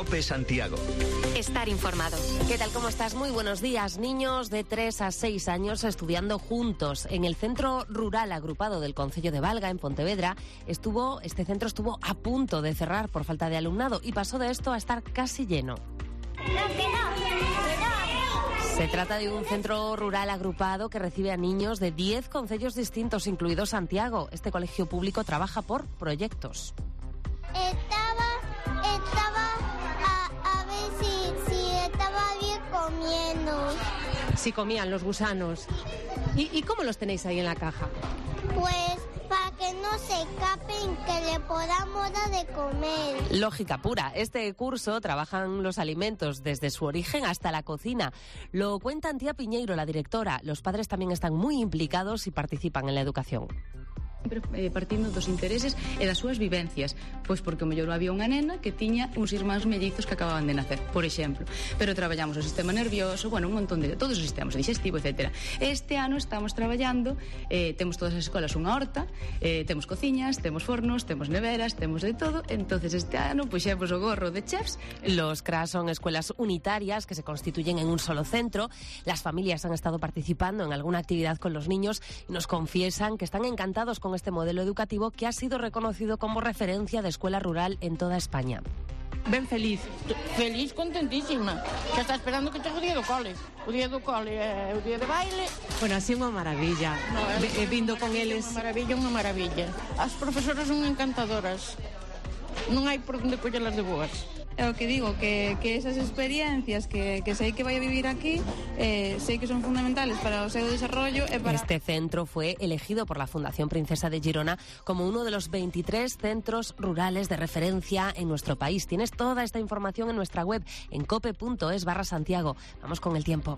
COPE Santiago. Estar informado. ¿Qué tal? ¿Cómo estás? Muy buenos días. Niños de 3 a 6 años estudiando juntos en el Centro Rural Agrupado del Concello de Valga, en Pontevedra. Este centro estuvo a punto de cerrar por falta de alumnado y pasó de esto a estar casi lleno. Se trata de un centro rural agrupado que recibe a niños de 10 concellos distintos, incluido Santiago. Este colegio público trabaja por proyectos. Estaba a ver si estaba bien comiendo. Si comían los gusanos. ¿Y cómo los tenéis ahí en la caja? Pues para que no se escapen, que le podamos dar de comer. Lógica pura. Este curso trabajan los alimentos desde su origen hasta la cocina. Lo cuenta Antía Piñeiro, la directora. Los padres también están muy implicados y participan en la educación. Partindo dos intereses e das súas vivencias, pois porque o mellor había unha nena que tiña uns irmáns mellizos que acababan de nacer, por exemplo, pero traballamos o sistema nervioso, un montón de todos os sistemas, digestivo, etc. Este ano estamos traballando, temos todas as escolas unha horta, temos cociñas, temos fornos, temos neveras, temos de todo. Entonces este ano puxemos o gorro de chefs. Los CRAS son escuelas unitarias que se constituyen en un solo centro. Las familias han estado participando en alguna actividad con los niños y nos confiesan que están encantados con este modelo educativo que ha sido reconocido como referencia de escuela rural en toda España. Ben feliz, contentísima. Que está esperando que chegue o día do cole. O día do cole é o día de baile. Bueno, así unha maravilla. Vindo con eles. Unha maravilla. As profesoras son encantadoras. Non hai por onde collelas de boas. É o que digo, que esas experiencias que sei que vai a vivir aquí, sei que son fundamentales para o seu desarrollo e para... Este centro fue elegido por la Fundación Princesa de Girona como uno de los 23 centros rurales de referencia en nuestro país. Tienes toda esta información en nuestra web, en cope.es/Santiago. Vamos con el tiempo.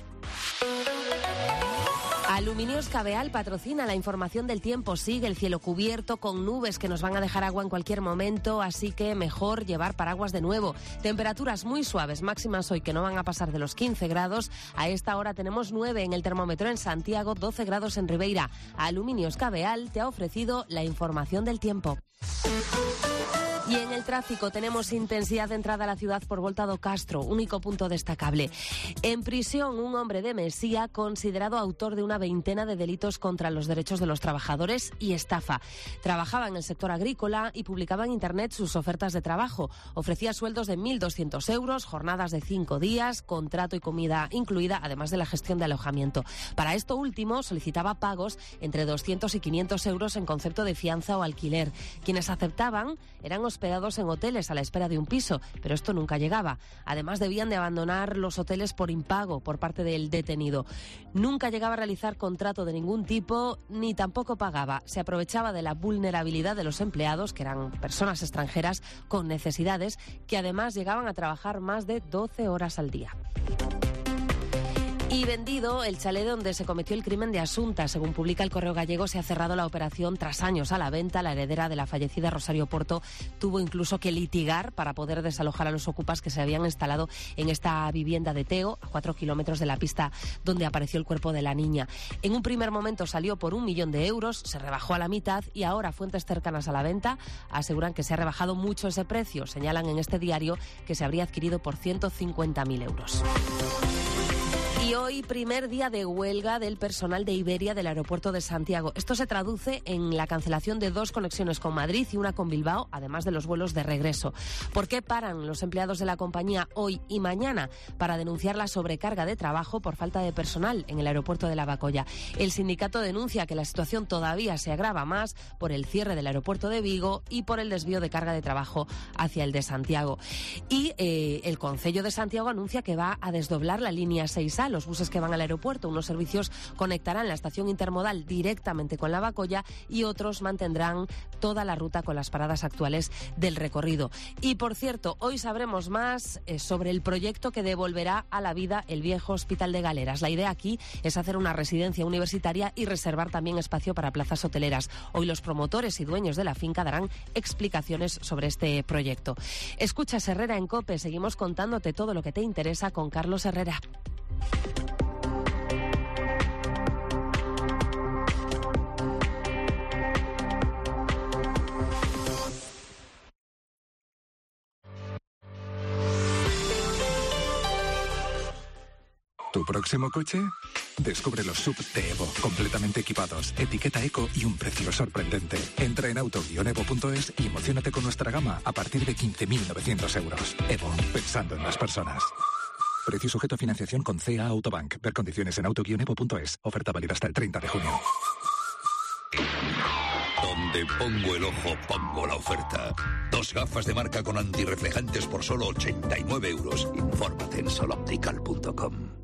Aluminios Cabeal patrocina la información del tiempo. Sigue el cielo cubierto con nubes que nos van a dejar agua en cualquier momento, así que mejor llevar paraguas de nuevo. Temperaturas muy suaves, máximas hoy que no van a pasar de los 15 grados. A esta hora tenemos 9 en el termómetro en Santiago, 12 grados en Ribeira. Aluminios Cabeal te ha ofrecido la información del tiempo. Y en el tráfico tenemos intensidad de entrada a la ciudad por Volta do Castro, único punto destacable. En prisión, un hombre de Mesía considerado autor de una veintena de delitos contra los derechos de los trabajadores y estafa. Trabajaba en el sector agrícola y publicaba en Internet sus ofertas de trabajo. Ofrecía sueldos de 1.200 euros, jornadas de 5 días, contrato y comida incluida, además de la gestión de alojamiento. Para esto último, solicitaba pagos entre 200 y 500 euros en concepto de fianza o alquiler. Quienes aceptaban eran hospedados en hoteles a la espera de un piso, pero esto nunca llegaba. Además, debían de abandonar los hoteles por impago por parte del detenido. Nunca llegaba a realizar contrato de ningún tipo, ni tampoco pagaba. Se aprovechaba de la vulnerabilidad de los empleados, que eran personas extranjeras con necesidades, que además llegaban a trabajar más de 12 horas al día. Y vendido el chalet donde se cometió el crimen de Asunta. Según publica el Correo Gallego, se ha cerrado la operación tras años a la venta. La heredera de la fallecida Rosario Porto tuvo incluso que litigar para poder desalojar a los ocupas que se habían instalado en esta vivienda de Teo, a 4 kilómetros de la pista donde apareció el cuerpo de la niña. En un primer momento salió por 1 millón de euros, se rebajó a la mitad y ahora fuentes cercanas a la venta aseguran que se ha rebajado mucho ese precio. Señalan en este diario que se habría adquirido por 150.000 euros. Y hoy, primer día de huelga del personal de Iberia del aeropuerto de Santiago. Esto se traduce en la cancelación de 2 conexiones con Madrid y una con Bilbao, además de los vuelos de regreso. ¿Por qué paran los empleados de la compañía hoy y mañana? Para denunciar la sobrecarga de trabajo por falta de personal en el aeropuerto de Lavacolla. El sindicato denuncia que la situación todavía se agrava más por el cierre del aeropuerto de Vigo y por el desvío de carga de trabajo hacia el de Santiago. Y el Concello de Santiago anuncia que va a desdoblar la línea 6A, los buses que van al aeropuerto. Unos servicios conectarán la estación intermodal directamente con Lavacolla y otros mantendrán toda la ruta con las paradas actuales del recorrido. Y por cierto, hoy sabremos más sobre el proyecto que devolverá a la vida el viejo Hospital de Galeras. La idea aquí es hacer una residencia universitaria y reservar también espacio para plazas hoteleras. Hoy los promotores y dueños de la finca darán explicaciones sobre este proyecto. Escuchas Herrera en COPE. Seguimos contándote todo lo que te interesa con Carlos Herrera. ¿Tu próximo coche? Descubre los SUV de Evo, completamente equipados, etiqueta eco y un precio sorprendente. Entra en auto-evo.es y emociónate con nuestra gama a partir de 15.900 euros. Evo, pensando en las personas. Precio sujeto a financiación con CA Autobank. Ver condiciones en auto-evo.es. Oferta válida hasta el 30 de junio. Donde pongo el ojo, pongo la oferta. 2 gafas de marca con antirreflejantes por solo 89 euros. Infórmate en soloptical.com.